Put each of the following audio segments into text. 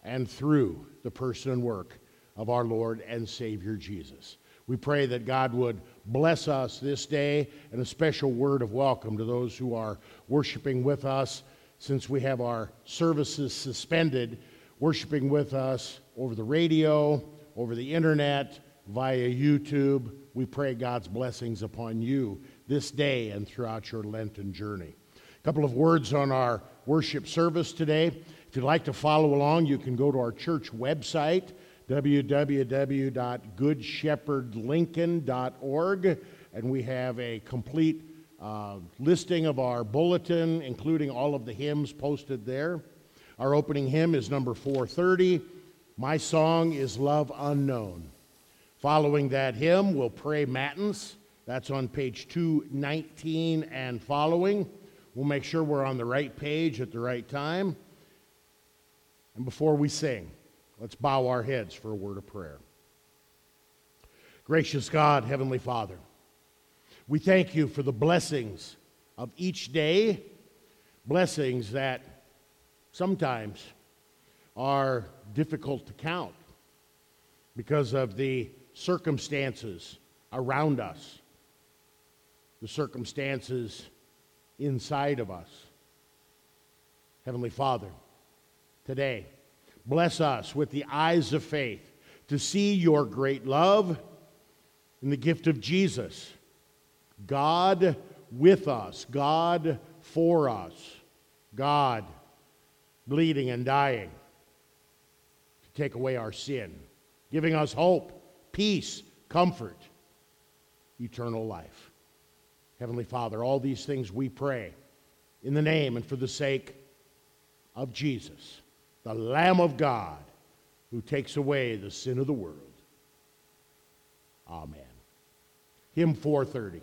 and through the person and work of our Lord and Savior Jesus. We pray that God would bless us this day, and a special word of welcome to those who are worshiping with us since we have our services suspended, worshiping with us over the radio, over the internet, via YouTube. We pray God's blessings upon you this day and throughout your Lenten journey. A couple of words on our worship service today. If you'd like to follow along, you can go to our church website, www.goodshepherdlincoln.org, and we have a complete listing of our bulletin, including all of the hymns posted there. Our opening hymn is number 430, My Song is Love Unknown. Following that hymn, we'll pray Matins. That's on page 219 and following. We'll make sure we're on the right page at the right time. And before we sing, let's bow our heads for a word of prayer. Gracious God, Heavenly Father, we thank you for the blessings of each day, blessings that sometimes are difficult to count because of the circumstances around us, the circumstances inside of us. Heavenly Father, today, bless us with the eyes of faith to see your great love in the gift of Jesus. God with us, God for us, God bleeding and dying to take away our sin, giving us hope, peace, comfort, eternal life. Heavenly Father, all these things we pray in the name and for the sake of Jesus, the Lamb of God, who takes away the sin of the world. Amen. Hymn 430.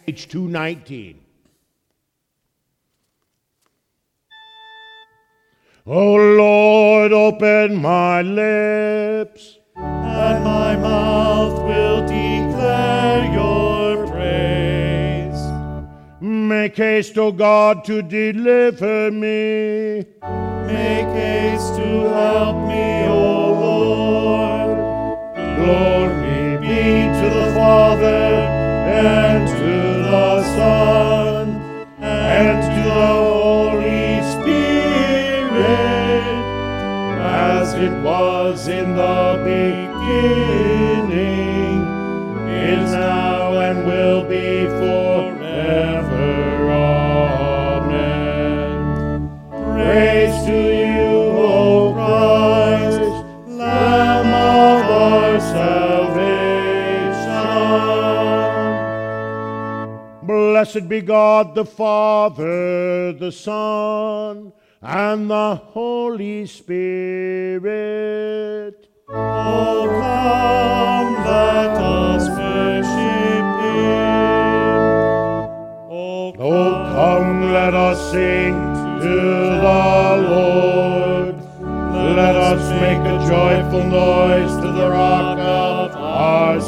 Page 219. O Lord, open my lips, and my mouth will declare your praise. Make haste, O God, to deliver me. Make haste to help me, O Lord. Glory be to the Father, and to the Son, and to the Holy Spirit, as it was in the beginning, is now, and will be forever. Amen. Praise to you, O Christ, Lamb of our salvation. Blessed be God the Father, the Son, and the Holy Spirit. Oh, come, let us worship Him. Oh, Come, let us sing to the Lord. Let us make a joyful noise to the rock of our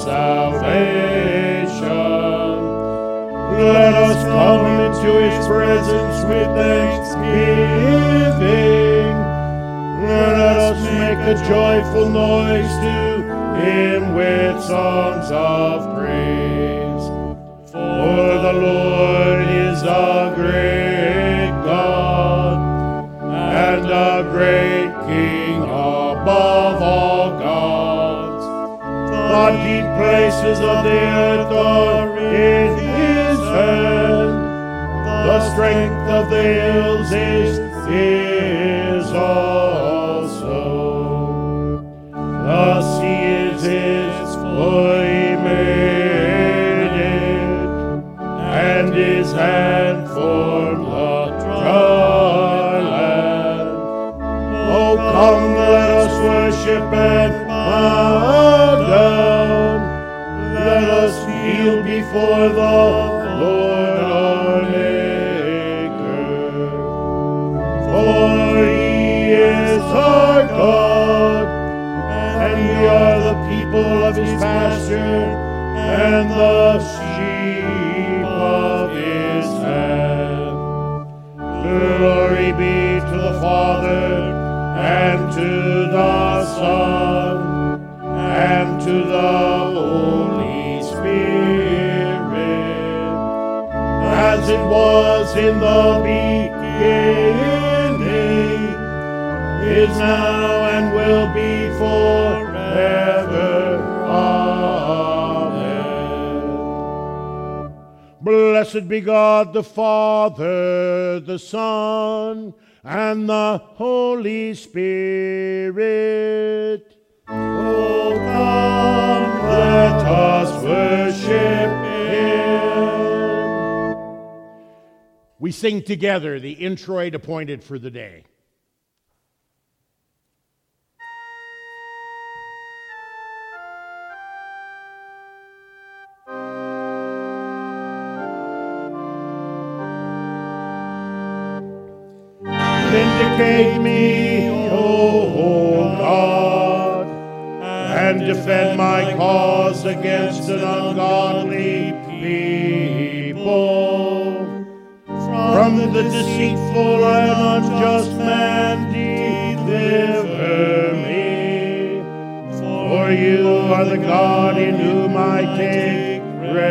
salvation. Let us come into His presence with thanksgiving. Let us make a joyful noise to Him with songs of praise. For the Lord is a great God, and a great King above all gods. The deep places of the earth are in His hand. The strength of the hills is His also. The sea is His, for He made it, and His hand formed the dry land. Oh, come, let us worship and bow down. Let us kneel before the Lord our Maker. For He is our God, and we are the people of His pasture, and the sheep of His hand. Glory be to the Father, and to the Son, and to the Holy Spirit, as it was in the beginning, is now, and will be forever. Amen. Blessed be God the Father, the Son, and the Holy Spirit. Oh, come, let us worship Him. We sing together the introit appointed for the day. Vindicate me, O God, and defend my cause against an ungodly people. From the deceitful and unjust man deliver me. For you are the God in whom I take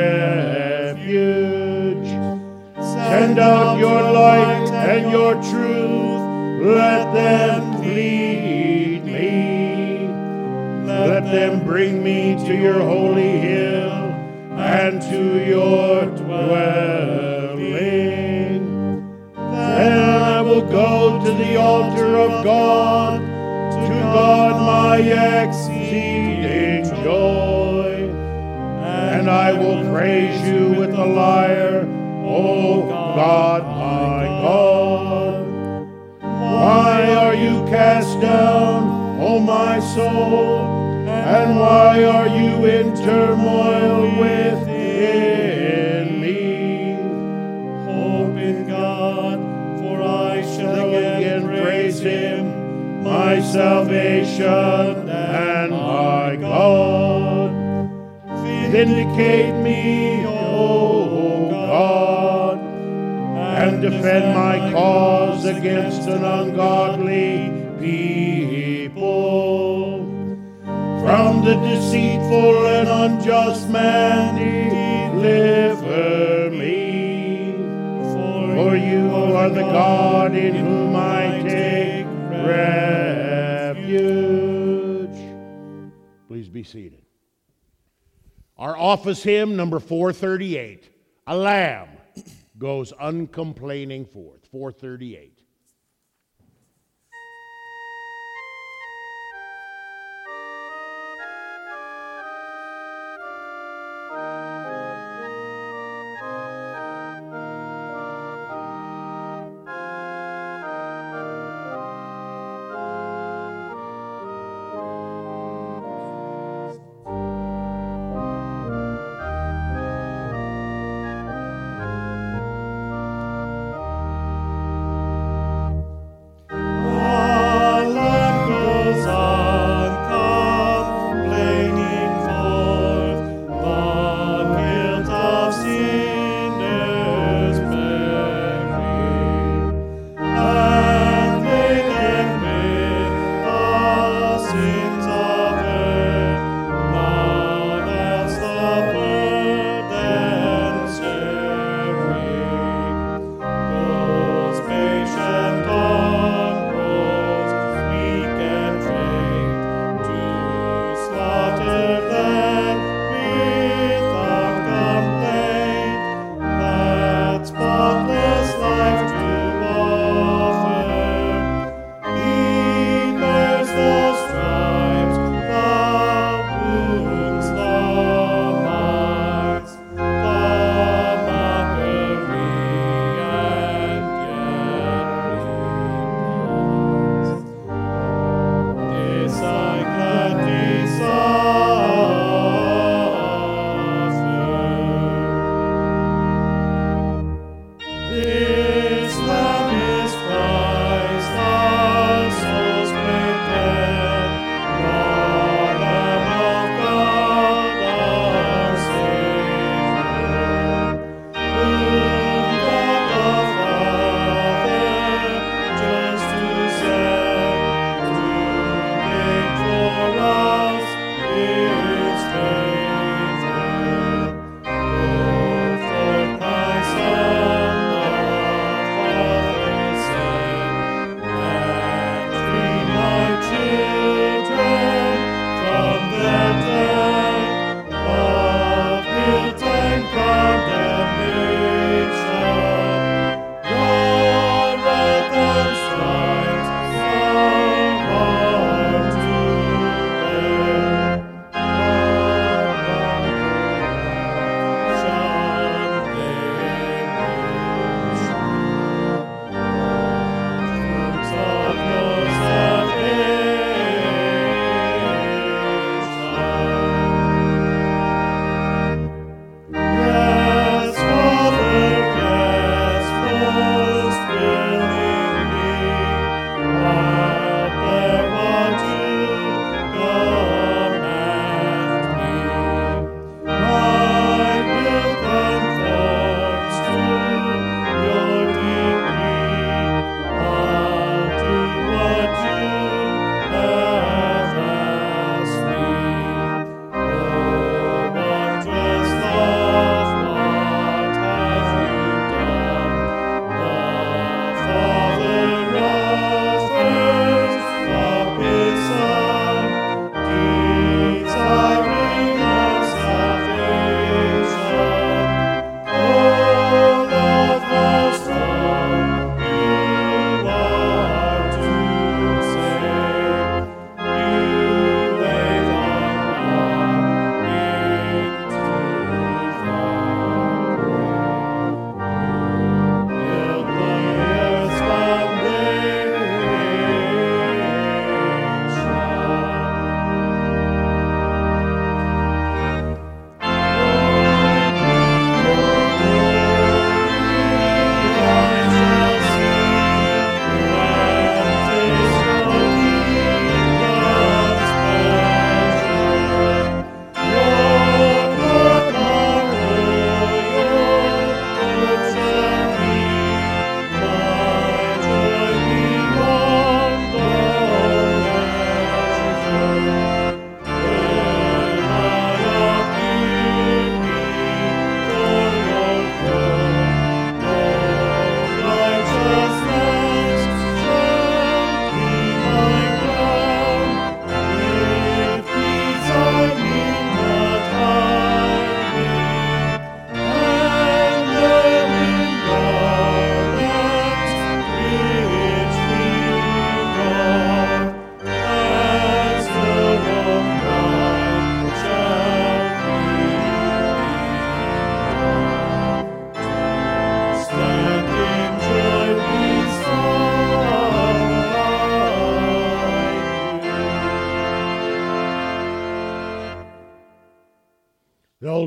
refuge. Send out your light and your truth, let them lead me. Let them bring me to your holy hill and to your dwelling. Then I will go to the altar of God, to God my exceeding joy. And I will praise you with the lyre, O God my God. Why are you cast down, O my soul? And why are you in turmoil within me? salvation and my God. Vindicate me, O God, and defend my cause against an ungodly people. From the deceitful and unjust man deliver me. For you are the God in whom I take refuge. Please be seated. Our office hymn, number 438, A Lamb Goes Uncomplaining Forth, 438.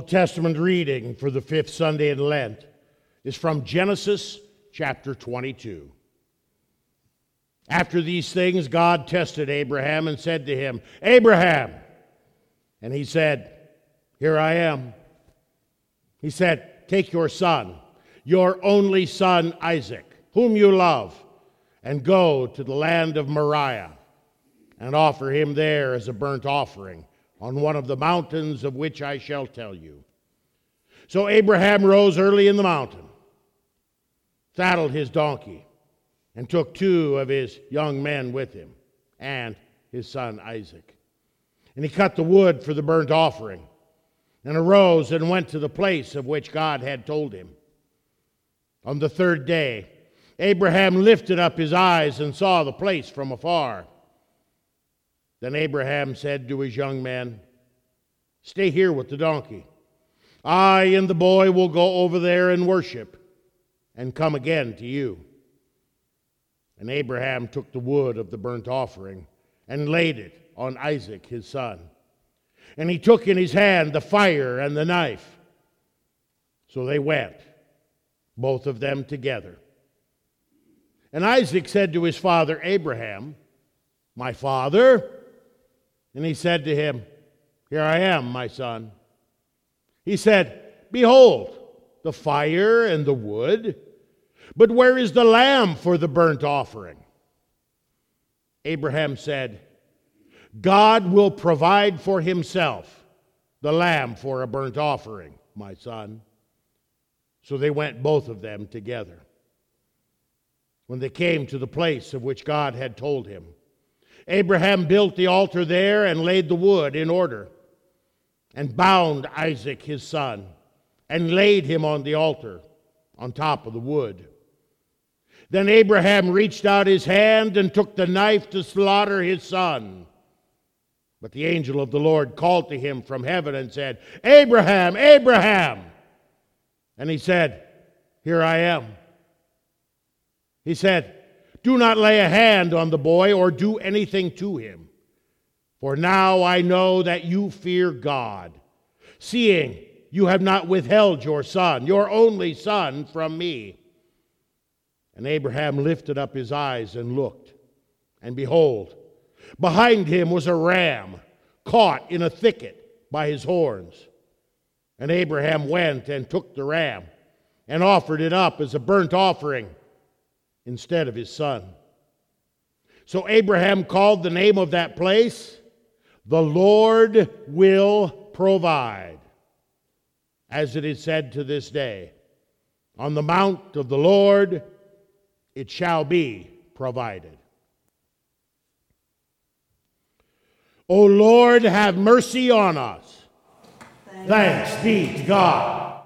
Old Testament reading for the fifth Sunday in Lent is from Genesis chapter 22. After these things, God tested Abraham and said to him, "Abraham!" And he said, "Here I am." He said, "Take your son, your only son Isaac, whom you love, and go to the land of Moriah, and offer him there as a burnt offering on one of the mountains of which I shall tell you." So Abraham rose early in the mountain, saddled his donkey, and took 2 of his young men with him, and his son Isaac. And he cut the wood for the burnt offering, and arose and went to the place of which God had told him. On the 3rd day, Abraham lifted up his eyes and saw the place from afar. Then Abraham said to his young men, "Stay here with the donkey. I and the boy will go over there and worship, and come again to you." And Abraham took the wood of the burnt offering and laid it on Isaac his son. And he took in his hand the fire and the knife. So they went, both of them together. And Isaac said to his father Abraham, "My father?" And he said to him, "Here I am, my son." He said, "Behold, the fire and the wood, but where is the lamb for the burnt offering?" Abraham said, "God will provide for himself the lamb for a burnt offering, my son." So they went both of them together. When they came to the place of which God had told him, Abraham built the altar there and laid the wood in order, and bound Isaac his son, and laid him on the altar on top of the wood. Then Abraham reached out his hand and took the knife to slaughter his son. But the angel of the Lord called to him from heaven and said, "Abraham, Abraham!" And he said, "Here I am." He said, "Do not lay a hand on the boy or do anything to him. For now I know that you fear God, seeing you have not withheld your son, your only son, from me." And Abraham lifted up his eyes and looked, and behold, behind him was a ram caught in a thicket by his horns. And Abraham went and took the ram and offered it up as a burnt offering instead of his son. So Abraham called the name of that place, "The Lord will provide," as it is said to this day, "On the mount of the Lord it shall be provided." O Lord, have mercy on us. Thanks be to God.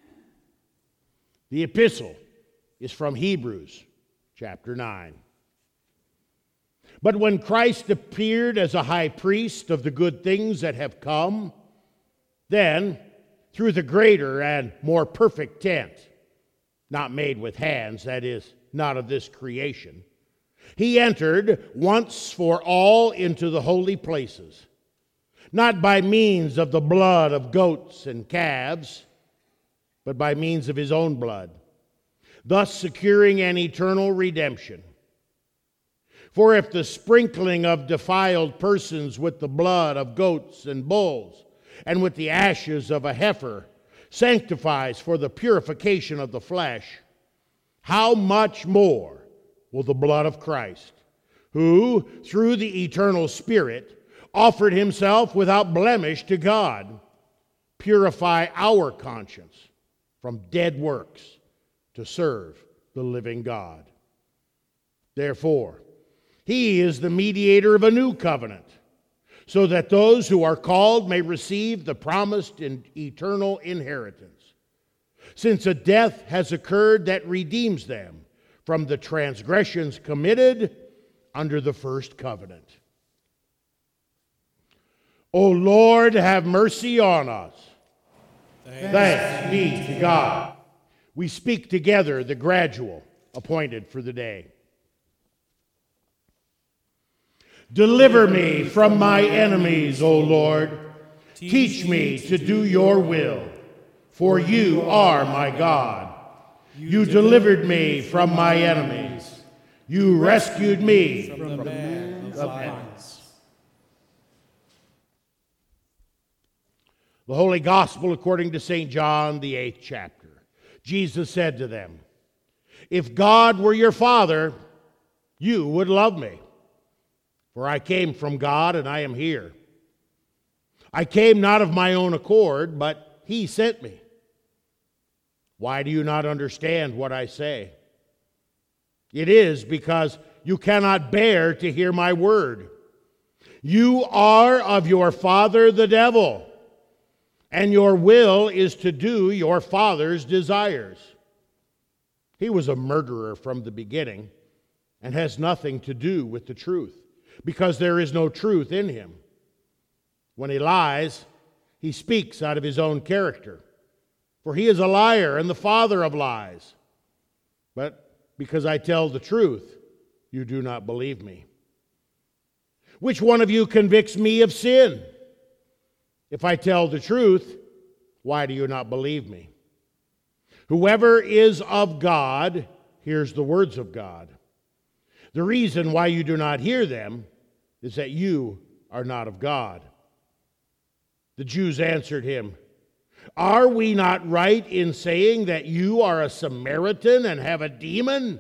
The epistle is from Hebrews chapter 9. But when Christ appeared as a high priest of the good things that have come, then, through the greater and more perfect tent, not made with hands, that is, not of this creation, he entered once for all into the holy places, not by means of the blood of goats and calves, but by means of his own blood, thus securing an eternal redemption. For if the sprinkling of defiled persons with the blood of goats and bulls and with the ashes of a heifer sanctifies for the purification of the flesh, how much more will the blood of Christ, who, through the eternal Spirit, offered himself without blemish to God, purify our conscience from dead works to serve the living God. Therefore, he is the mediator of a new covenant, so that those who are called may receive the promised and eternal inheritance, since a death has occurred that redeems them from the transgressions committed under the first covenant. O Lord, have mercy on us. Thanks be to God. We speak together the gradual appointed for the day. Deliver me from my enemies, O Lord. Teach me to do your will, for you are my God. You delivered me from my enemies. You rescued me from the man of violence. The Holy Gospel according to St. John, the 8th chapter. Jesus said to them, "If God were your Father, you would love me, for I came from God and I am here. I came not of my own accord, but He sent me. Why do you not understand what I say? It is because you cannot bear to hear my word. You are of your father the devil, and your will is to do your father's desires. He was a murderer from the beginning and has nothing to do with the truth, because there is no truth in him. When he lies, he speaks out of his own character, for he is a liar and the father of lies. But because I tell the truth, you do not believe me. Which one of you convicts me of sin? If I tell the truth, why do you not believe me? Whoever is of God hears the words of God. The reason why you do not hear them is that you are not of God." The Jews answered him, "Are we not right in saying that you are a Samaritan and have a demon?"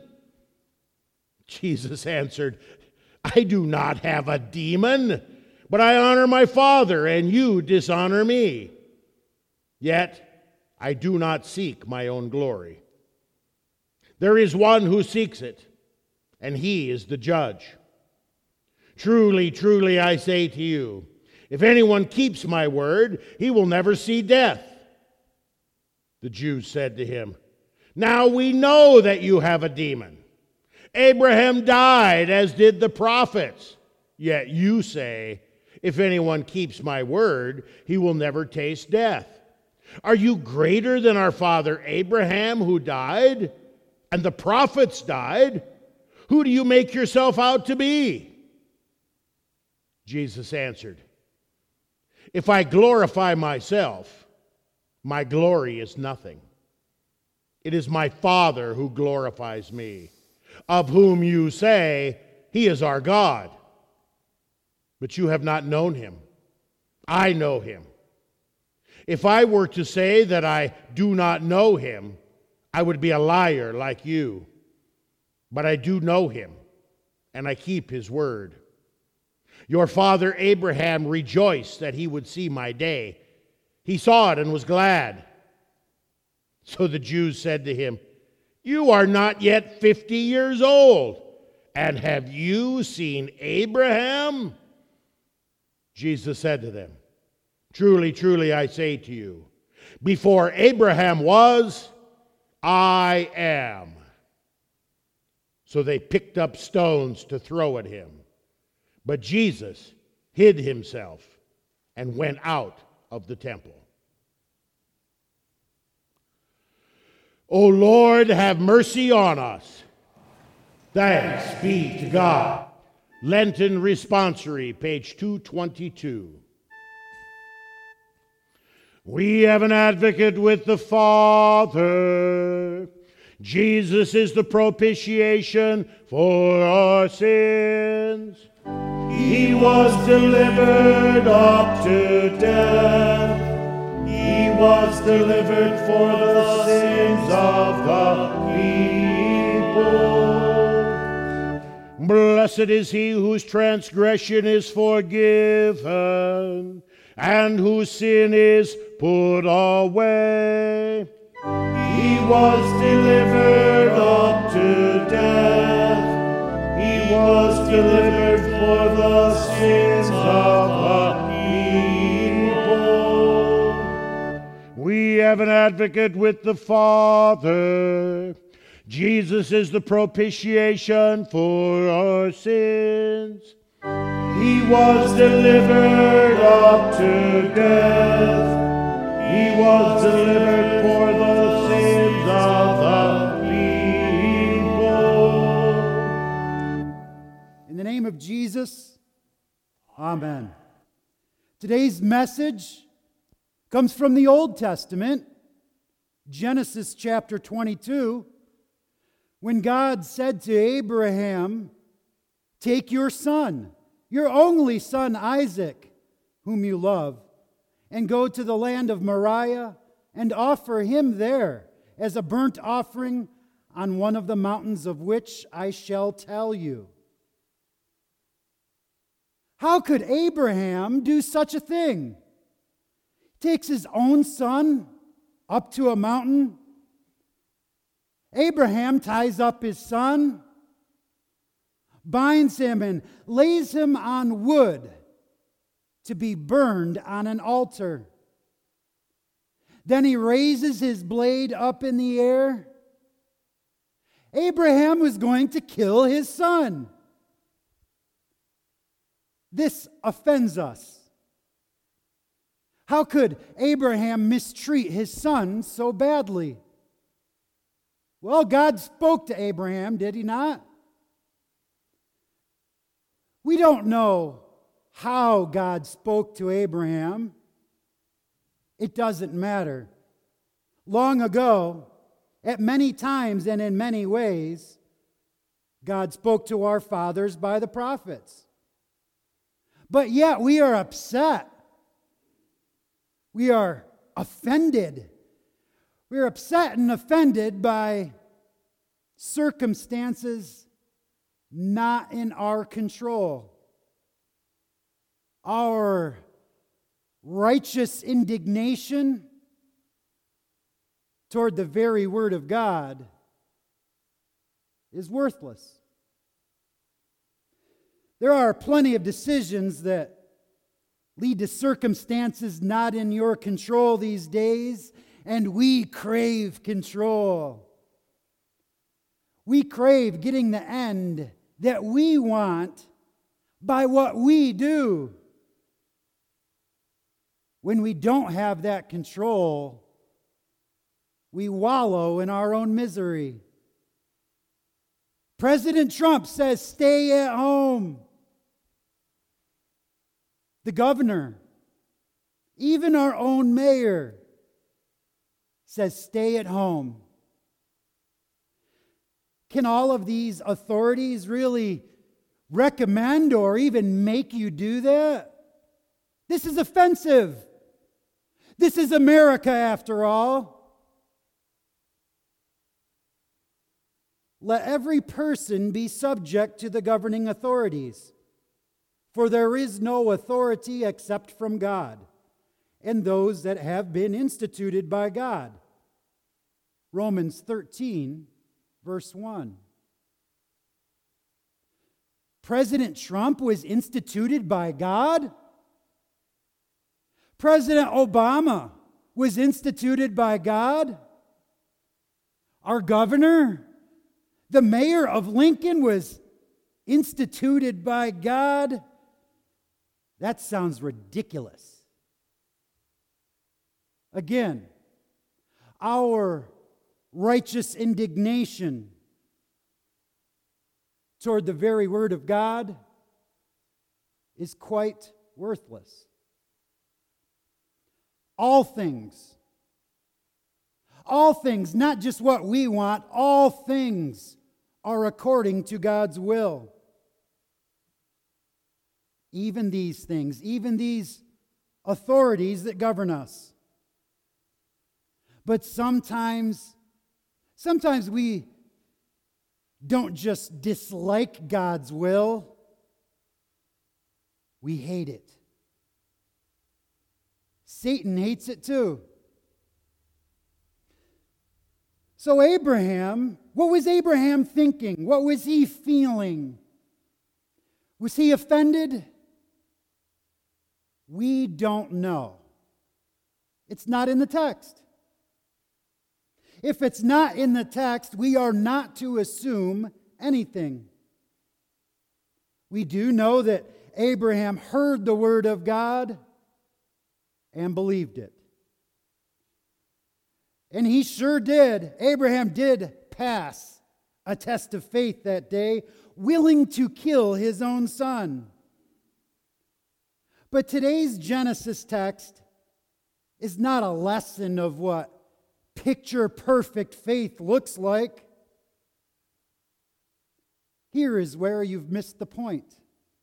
Jesus answered, "I do not have a demon, but I honor my Father, and you dishonor me. Yet I do not seek my own glory. There is one who seeks it, and he is the judge. Truly, truly, I say to you, if anyone keeps my word, he will never see death." The Jews said to him, "Now we know that you have a demon. Abraham died, as did the prophets. Yet you say, if anyone keeps my word, he will never taste death. Are you greater than our father Abraham, who died, and the prophets died? Who do you make yourself out to be?" Jesus answered, "If I glorify myself, my glory is nothing. It is my Father who glorifies me, of whom you say, He is our God. But you have not known Him. I know Him. If I were to say that I do not know Him, I would be a liar like you. But I do know Him, and I keep His word. Your father Abraham rejoiced that he would see my day. He saw it and was glad." So the Jews said to him, "You are not yet 50 years old, and have you seen Abraham?" Jesus said to them, "Truly, truly, I say to you, before Abraham was, I am." So they picked up stones to throw at him. But Jesus hid himself and went out of the temple. O Lord, have mercy on us. Thanks be to God. Lenten Responsory, page 222. We have an advocate with the Father. Jesus is the propitiation for our sins. He was delivered up to death. He was delivered for the sins of the people. Blessed is he whose transgression is forgiven, and whose sin is put away. He was delivered up to death. He was delivered for the sins of the people. We have an advocate with the Father. Jesus is the propitiation for our sins. He was delivered up to death. He was delivered for the sins of the people. In the name of Jesus, amen. Today's message Comes from the Old Testament, Genesis chapter 22, when God said to Abraham, "Take your son, your only son Isaac, whom you love, and go to the land of Moriah and offer him there as a burnt offering on one of the mountains of which I shall tell you." How could Abraham do such a thing? He takes his own son up to a mountain. Abraham ties up his son, binds him, and lays him on wood to be burned on an altar. Then he raises his blade up in the air. Abraham was going to kill his son. This offends us. How could Abraham mistreat his son so badly? Well, God spoke to Abraham, did he not? We don't know how God spoke to Abraham. It doesn't matter. Long ago, at many times and in many ways, God spoke to our fathers by the prophets. But yet we are upset. We are offended. We are upset and offended by circumstances not in our control. Our righteous indignation toward the very Word of God is worthless. There are plenty of decisions that lead to circumstances not in your control these days, and we crave control. We crave getting the end that we want by what we do. When we don't have that control, we wallow in our own misery. President Trump says, "Stay at home." The governor, even our own mayor, says, "Stay at home." Can all of these authorities really recommend or even make you do that? This is offensive. This is America, after all. Let every person be subject to the governing authorities, for there is no authority except from God, and those that have been instituted by God. Romans 13, verse 1. President Trump was instituted by God. President Obama was instituted by God. Our governor, the mayor of Lincoln, was instituted by God. That sounds ridiculous. Again, our righteous indignation toward the very Word of God is quite worthless. All things, not just what we want, all things are according to God's will. Even these things, even these authorities that govern us. But sometimes we don't just dislike God's will, we hate it. Satan hates it too. So Abraham, what was Abraham thinking? What was he feeling? Was he offended? We don't know. It's not in the text. If it's not in the text, we are not to assume anything. We do know that Abraham heard the word of God and believed it. And he sure did. Abraham did pass a test of faith that day, willing to kill his own son. But today's Genesis text is not a lesson of what picture perfect faith looks like. Here is where you've missed the point.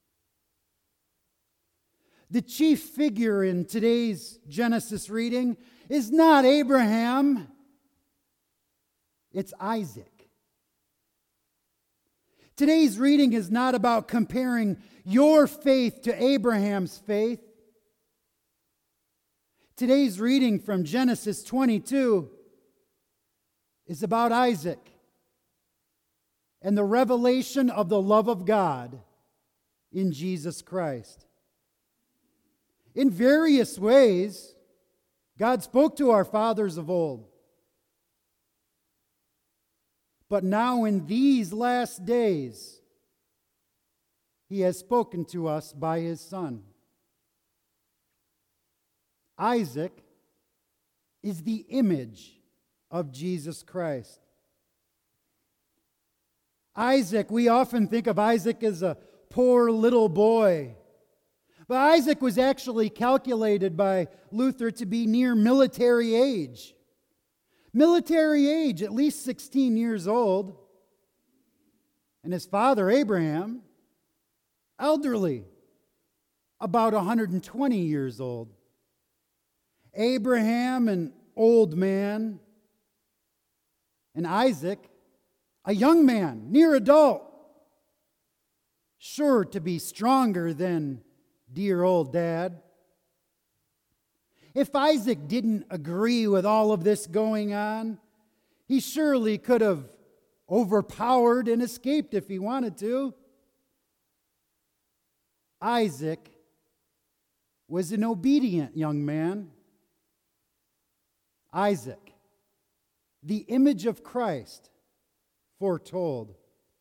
The chief figure in today's Genesis reading is not Abraham, it's Isaac. Today's reading is not about comparing your faith to Abraham's faith. Today's reading from Genesis 22 is about Isaac and the revelation of the love of God in Jesus Christ. In various ways, God spoke to our fathers of old. But now in these last days, He has spoken to us by His Son. Isaac is the image of Jesus Christ. Isaac, we often think of Isaac as a poor little boy. But Isaac was actually calculated by Luther to be near military age. Military age, at least 16 years old. And his father, Abraham, elderly, about 120 years old. Abraham, an old man, and Isaac, a young man, near adult, sure to be stronger than dear old Dad. If Isaac didn't agree with all of this going on, he surely could have overpowered and escaped if he wanted to. Isaac was an obedient young man. Isaac, the image of Christ, foretold.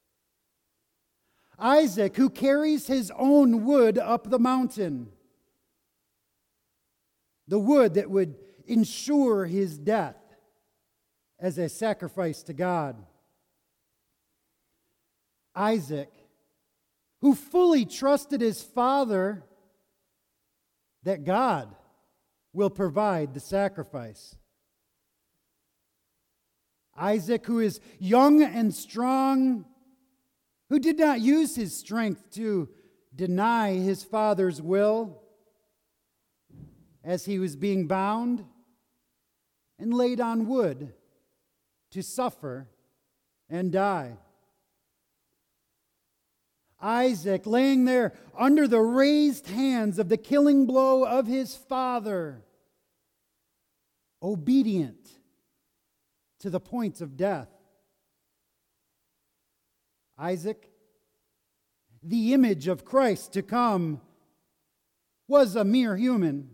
Isaac, who carries his own wood up the mountain, the wood that would ensure his death as a sacrifice to God. Isaac, who fully trusted his father that God will provide the sacrifice. Isaac, who is young and strong, who did not use his strength to deny his father's will as he was being bound and laid on wood to suffer and die. Isaac, laying there under the raised hands of the killing blow of his father, obedient to the point of death. Isaac, the image of Christ to come, was a mere human,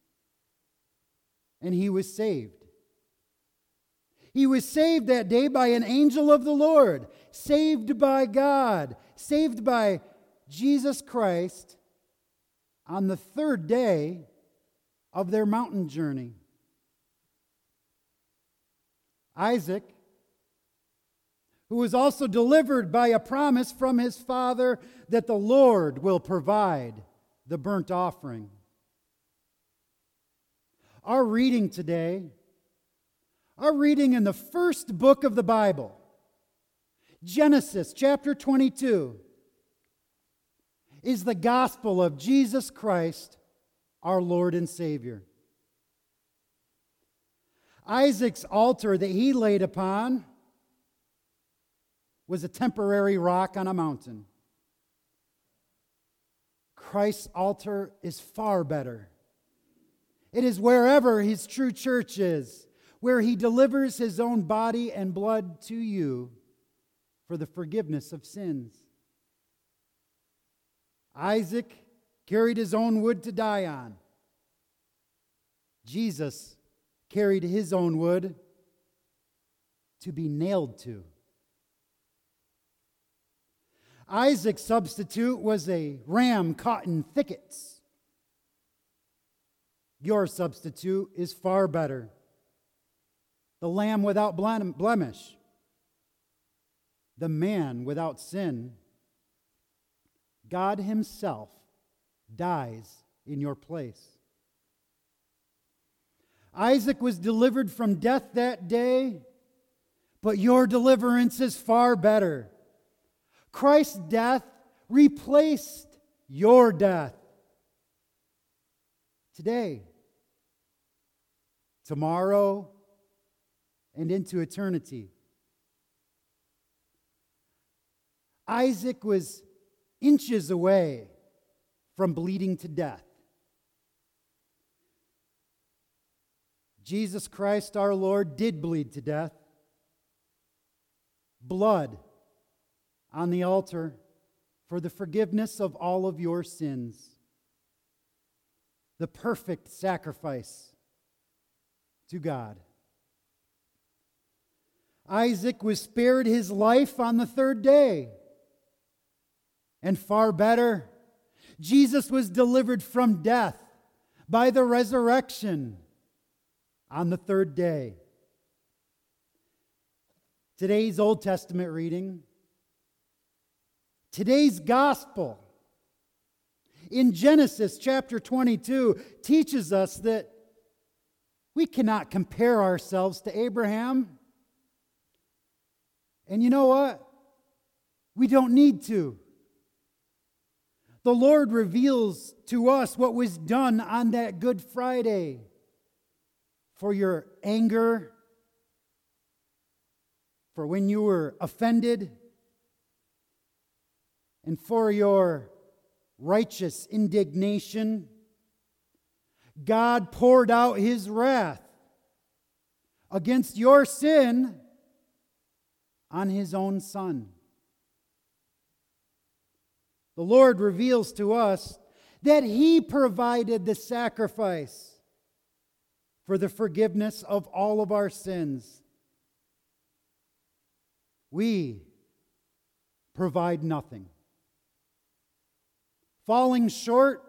and he was saved. He was saved that day by an angel of the Lord, saved by God, saved by Jesus Christ on the third day of their mountain journey. Isaac, who was also delivered by a promise from his father that the Lord will provide the burnt offering. Our reading today, our reading in the first book of the Bible, Genesis chapter 22, is the gospel of Jesus Christ, our Lord and Savior. Isaac's altar that he laid upon was a temporary rock on a mountain. Christ's altar is far better. It is wherever his true church is, where he delivers his own body and blood to you for the forgiveness of sins. Isaac carried his own wood to die on. Jesus carried his own wood to be nailed to. Isaac's substitute was a ram caught in thickets. Your substitute is far better. The lamb without blemish. The man without sin. God Himself dies in your place. Isaac was delivered from death that day, but your deliverance is far better. Christ's death replaced your death. Today, tomorrow, and into eternity. Isaac was inches away from bleeding to death. Jesus Christ our Lord did bleed to death. Blood on the altar for the forgiveness of all of your sins. The perfect sacrifice to God. Isaac was spared his life on the third day. And far better, Jesus was delivered from death by the resurrection on the third day. Today's Old Testament reading, today's gospel in Genesis chapter 22 teaches us that we cannot compare ourselves to Abraham. And you know what? We don't need to. The Lord reveals to us what was done on that Good Friday for your anger, for when you were offended, and for your righteous indignation. God poured out His wrath against your sin on His own Son. The Lord reveals to us that He provided the sacrifice for the forgiveness of all of our sins. We provide nothing. Falling short,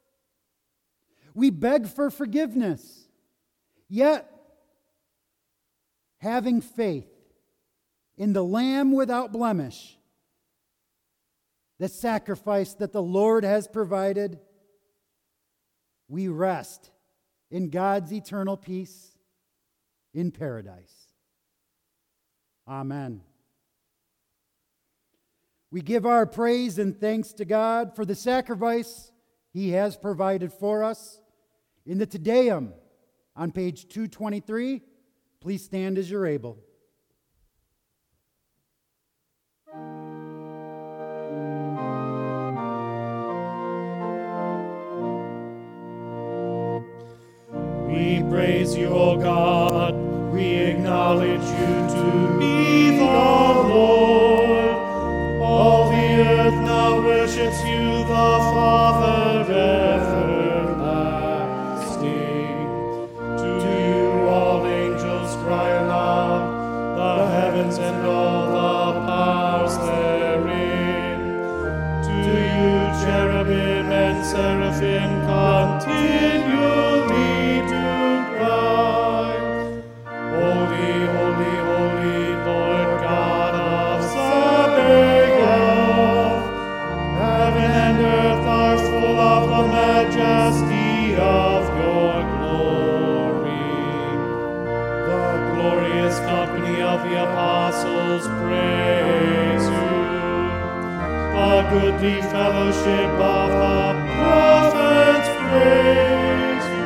we beg for forgiveness. Yet, having faith in the Lamb without blemish, the sacrifice that the Lord has provided, we rest in God's eternal peace in paradise. Amen. We give our praise and thanks to God for the sacrifice He has provided for us. In the Te Deum on page 223, please stand as you're able. We praise you, O God. We acknowledge you to be the Lord. All the earth now worships you, the Father everlasting. To you all angels cry aloud, the heavens and all the powers therein. To you cherubim and seraphim continually do cry, Holy, holy, holy, Lord God of Sabaoth. Heaven and earth are full of the majesty of your glory. The glorious company of the apostles praise you. The goodly fellowship of the prophets praise you.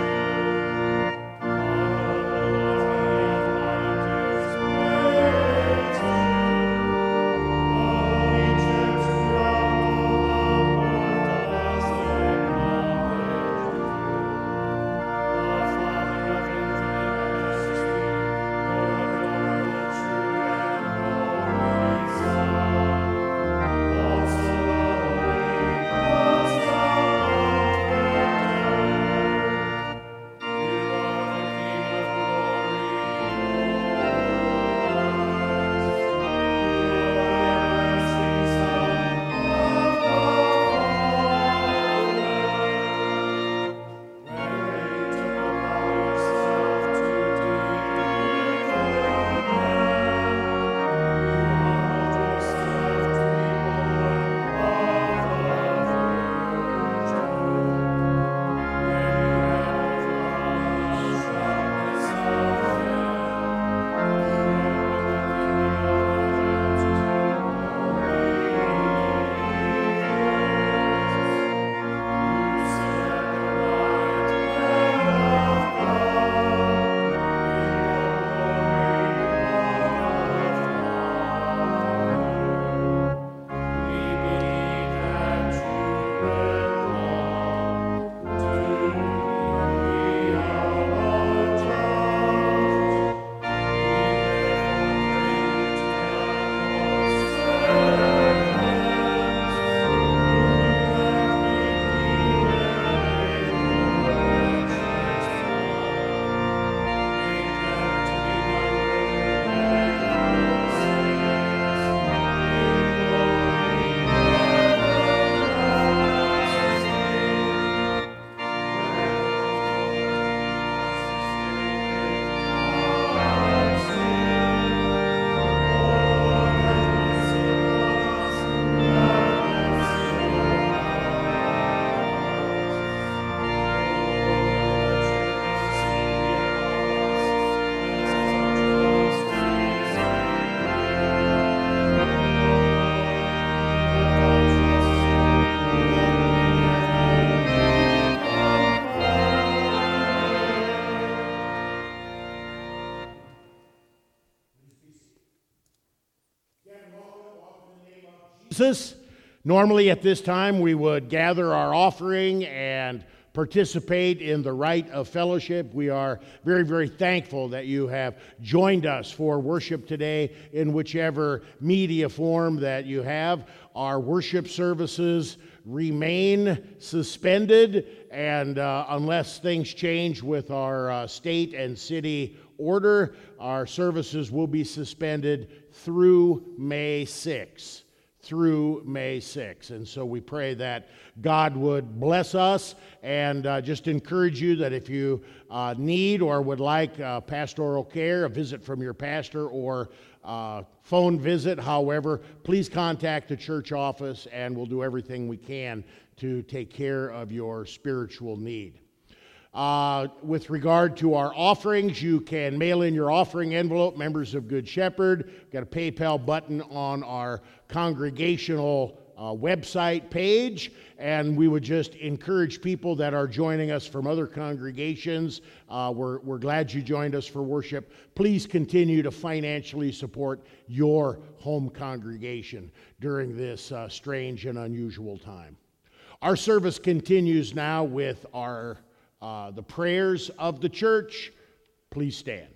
Jesus. Normally at this time we would gather our offering and participate in the rite of fellowship. We are very, very thankful that you have joined us for worship today in whichever media form that you have. Our worship services remain suspended, and unless things change with our state and city order, our services will be suspended through May 6th. And so we pray that God would bless us, and just encourage you that if you need or would like pastoral care, a visit from your pastor, or phone visit, however, please contact the church office and we'll do everything we can to take care of your spiritual need. With regard to our offerings, you can mail in your offering envelope, Members of Good Shepherd. We've got a PayPal button on our congregational website page, and we would just encourage people that are joining us from other congregations. We're glad you joined us for worship. Please continue to financially support your home congregation during this strange and unusual time. Our service continues now with the prayers of the church. Please stand.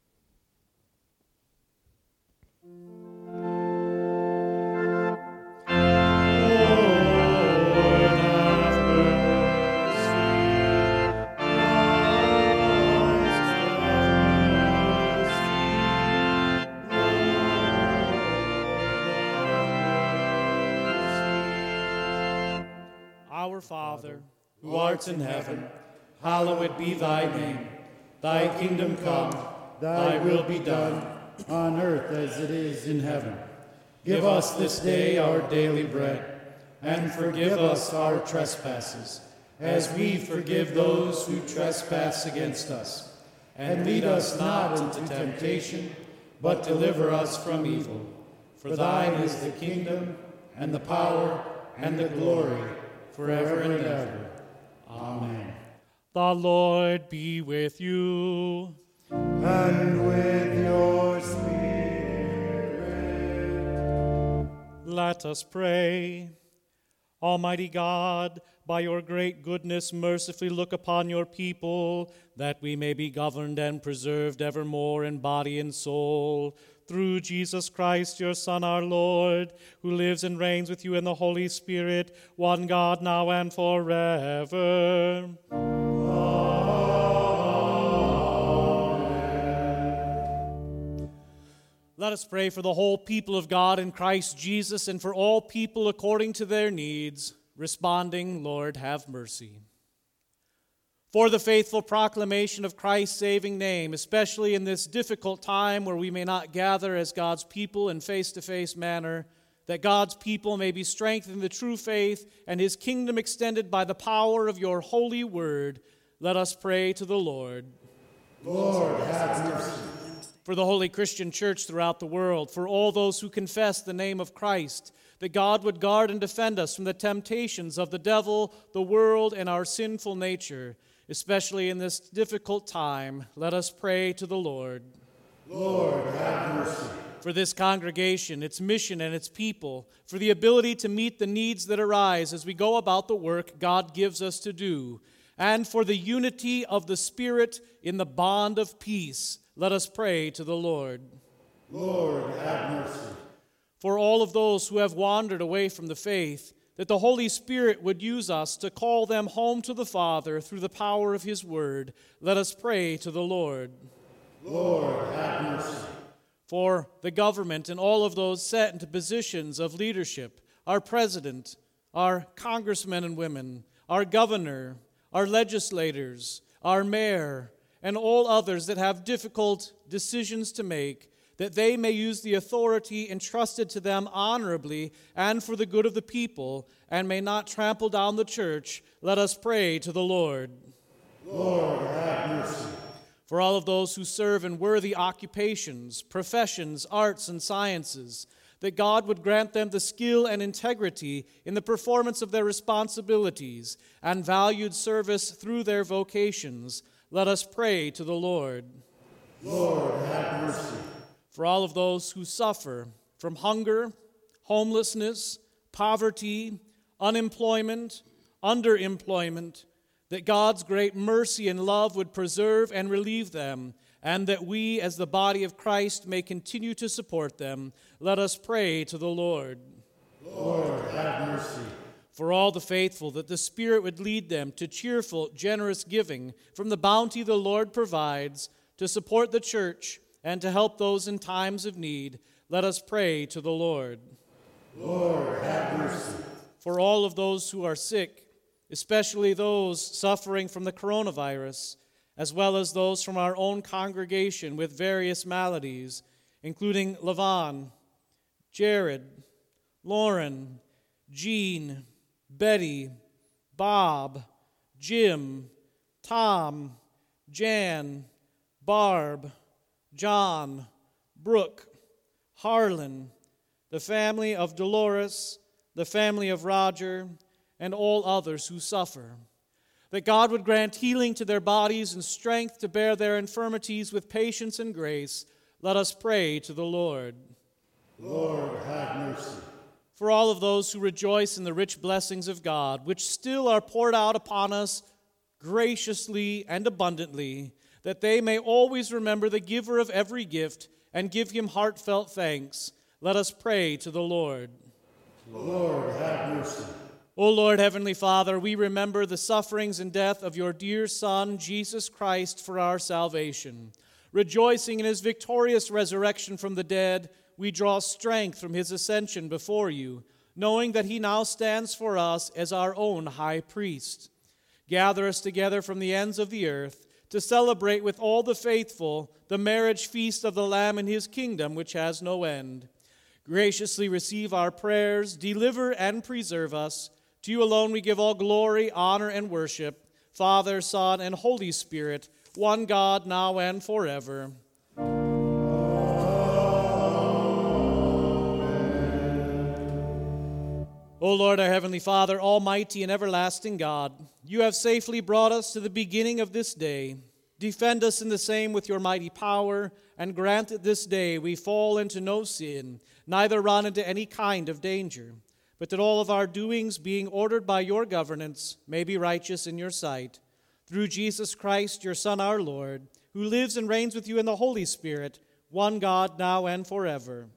Our Father, who art in heaven, hallowed be thy name. Thy kingdom come, thy will be done, on earth as it is in heaven. Give us this day our daily bread, and forgive us our trespasses, as we forgive those who trespass against us. And lead us not into temptation, but deliver us from evil. For thine is the kingdom, and the power, and the glory, forever and ever. Amen. The Lord be with you. And with your spirit. Let us pray. Almighty God, by your great goodness, mercifully look upon your people, that we may be governed and preserved evermore in body and soul, through Jesus Christ, your Son, our Lord, who lives and reigns with you in the Holy Spirit, one God, now and forever. Let us pray for the whole people of God in Christ Jesus, and for all people according to their needs, responding, Lord, have mercy. For the faithful proclamation of Christ's saving name, especially in this difficult time where we may not gather as God's people in face-to-face manner, that God's people may be strengthened in the true faith and his kingdom extended by the power of your holy word, let us pray to the Lord. Lord, have mercy. For the holy Christian church throughout the world, for all those who confess the name of Christ, that God would guard and defend us from the temptations of the devil, the world, and our sinful nature. Especially in this difficult time, let us pray to the Lord. Lord, have mercy. For this congregation, its mission, and its people, for the ability to meet the needs that arise as we go about the work God gives us to do, and for the unity of the Spirit in the bond of peace, let us pray to the Lord. Lord, have mercy. For all of those who have wandered away from the faith, that the Holy Spirit would use us to call them home to the Father through the power of his word, let us pray to the Lord. Lord, have mercy. For the government and all of those set into positions of leadership, our president, our congressmen and women, our governor, our legislators, our mayor, and all others that have difficult decisions to make, that they may use the authority entrusted to them honorably and for the good of the people, and may not trample down the church, let us pray to the Lord. Lord, have mercy. For all of those who serve in worthy occupations, professions, arts, and sciences, that God would grant them the skill and integrity in the performance of their responsibilities and valued service through their vocations, let us pray to the Lord. Lord, have mercy. For all of those who suffer from hunger, homelessness, poverty, unemployment, underemployment, that God's great mercy and love would preserve and relieve them, and that we, as the body of Christ, may continue to support them. Let us pray to the Lord. Lord, have mercy. For all the faithful, that the Spirit would lead them to cheerful, generous giving from the bounty the Lord provides to support the church and to help those in times of need. Let us pray to the Lord. Lord, have mercy. For all of those who are sick, especially those suffering from the coronavirus, as well as those from our own congregation with various maladies, including Levon, Jared, Lauren, Jean, Betty, Bob, Jim, Tom, Jan, Barb, John, Brooke, Harlan, the family of Dolores, the family of Roger, and all others who suffer. That God would grant healing to their bodies and strength to bear their infirmities with patience and grace. Let us pray to the Lord. Lord, have mercy. For all of those who rejoice in the rich blessings of God, which still are poured out upon us graciously and abundantly, that they may always remember the giver of every gift and give him heartfelt thanks. Let us pray to the Lord. Lord, have mercy. O Lord, Heavenly Father, we remember the sufferings and death of your dear Son, Jesus Christ, for our salvation. Rejoicing in his victorious resurrection from the dead, we draw strength from his ascension before you, knowing that he now stands for us as our own high priest. Gather us together from the ends of the earth to celebrate with all the faithful the marriage feast of the Lamb in his kingdom, which has no end. Graciously receive our prayers, deliver and preserve us. To you alone we give all glory, honor, and worship, Father, Son, and Holy Spirit, one God, now and forever. O Lord, our Heavenly Father, almighty and everlasting God, you have safely brought us to the beginning of this day. Defend us in the same with your mighty power, and grant that this day we fall into no sin, neither run into any kind of danger, but that all of our doings, being ordered by your governance, may be righteous in your sight. Through Jesus Christ, your Son, our Lord, who lives and reigns with you in the Holy Spirit, one God, now and forever.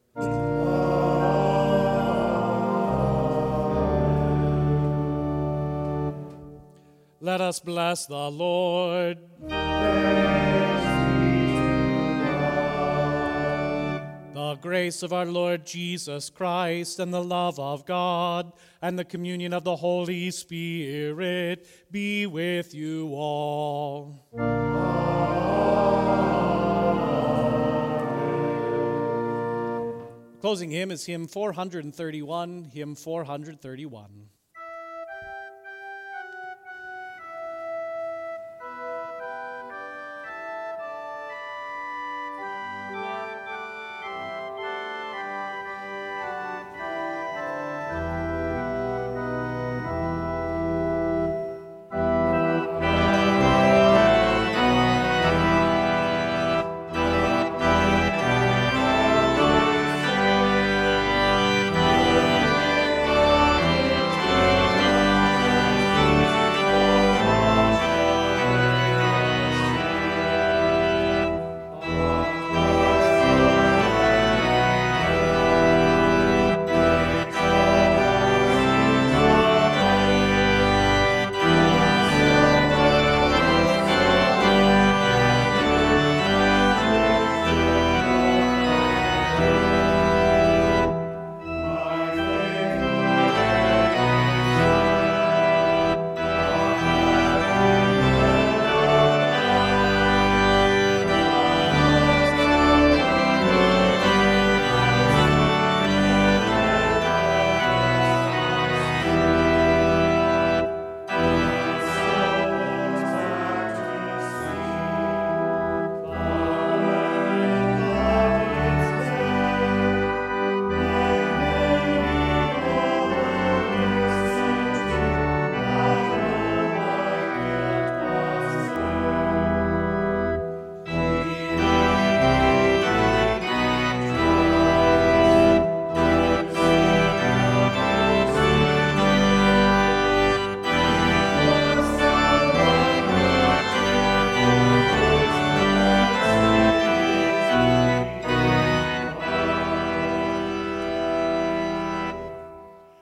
Let us bless the Lord. The grace of our Lord Jesus Christ, and the love of God, and the communion of the Holy Spirit be with you all. Closing hymn is hymn 431, hymn 431.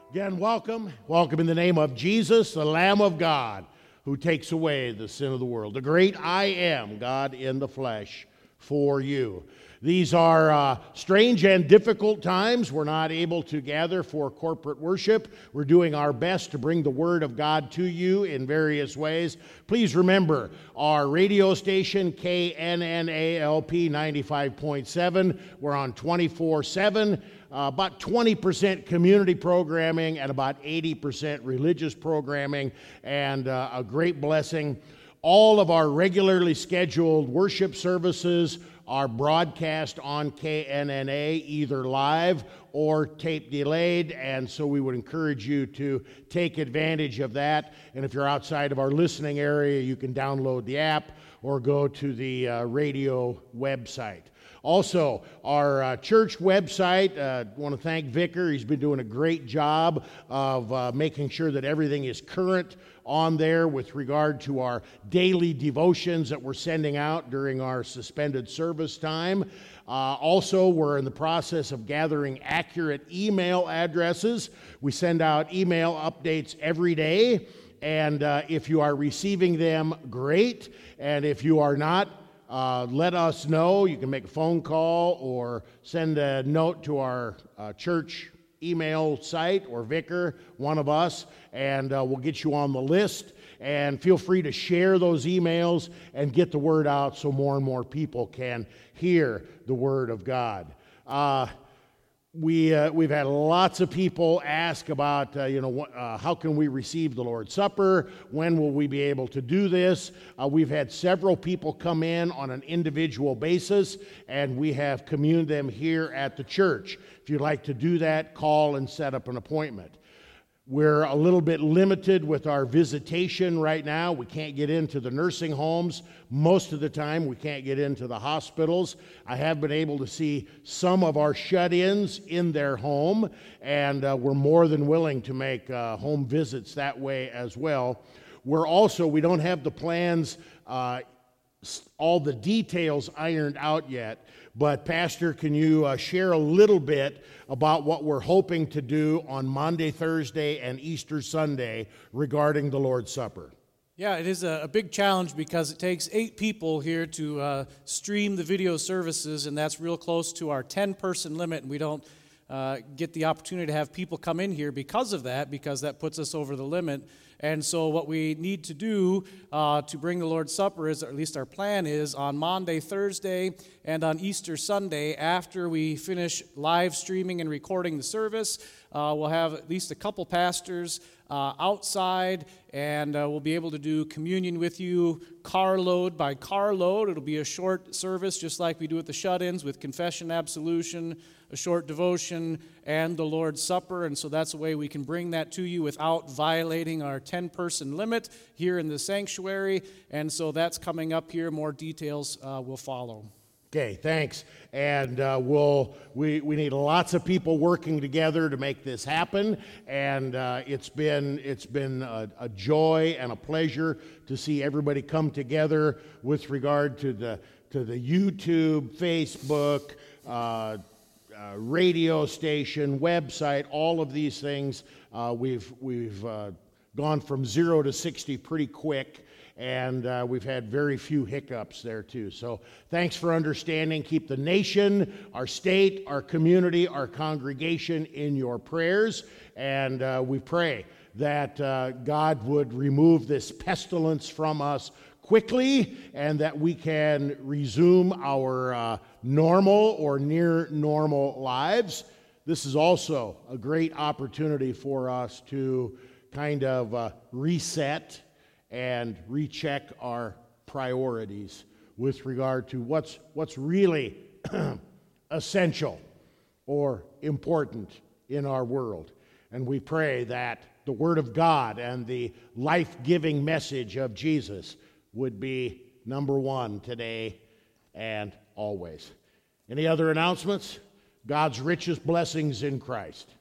Again, welcome. Welcome in the name of Jesus, the Lamb of God, who takes away the sin of the world. The great I am, God in the flesh, for you. These are strange and difficult times. We're not able to gather for corporate worship. We're doing our best to bring the Word of God to you in various ways. Please remember our radio station, KNNALP 95.7. We're on 24/7. About 20% community programming and about 80% religious programming, and a great blessing. All of our regularly scheduled worship services are broadcast on KNNA, either live or tape delayed, and so we would encourage you to take advantage of that. And if you're outside of our listening area, you can download the app or go to the radio website. Also, our church website, I want to thank Vicar. He's been doing a great job of making sure that everything is current on there with regard to our daily devotions that we're sending out during our suspended service time. Also, we're in the process of gathering accurate email addresses. We send out email updates every day, and if you are receiving them, great. And if you are not, let us know. You can make a phone call or send a note to our church email site or Vicar, one of us, and we'll get you on the list. And feel free to share those emails and get the word out so more and more people can hear the Word of God. We've had lots of people ask about, how can we receive the Lord's Supper? When will we be able to do this? We've had several people come in on an individual basis, and we have communed them here at the church. If you'd like to do that, call and set up an appointment. We're a little bit limited with our visitation right now. We can't get into the nursing homes. Most of the time, we can't get into the hospitals. I have been able to see some of our shut-ins in their home, and we're more than willing to make home visits that way as well. We don't have the plans, all the details ironed out yet, but Pastor, can you share a little bit about what we're hoping to do on Monday, Thursday, and Easter Sunday regarding the Lord's Supper? Yeah, it is a big challenge because it takes 8 people here to stream the video services, and that's real close to our 10-person limit, and we don't get the opportunity to have people come in here because that puts us over the limit. And so what we need to do to bring the Lord's Supper is, or at least our plan is, on Monday, Thursday, and on Easter Sunday, after we finish live streaming and recording the service, we'll have at least a couple pastors outside, and we'll be able to do communion with you carload by carload. It'll be a short service, just like we do at the shut-ins, with confession, absolution, a short devotion, and the Lord's Supper. And so that's a way we can bring that to you without violating our 10-person limit here in the sanctuary. And so that's coming up here. More details will follow. Okay, thanks. And we need lots of people working together to make this happen. And it's been a joy and a pleasure to see everybody come together with regard to the YouTube, Facebook, radio station, website, all of these things. We've gone from 0 to 60 pretty quick, and we've had very few hiccups there too. So thanks for understanding. Keep the nation, our state, our community, our congregation in your prayers, and we pray that God would remove this pestilence from us quickly, and that we can resume our normal or near normal lives. This is also a great opportunity for us to kind of reset and recheck our priorities with regard to what's really essential or important in our world. And we pray that the Word of God and the life-giving message of Jesus would be number one today and always. Any other announcements? God's richest blessings in Christ.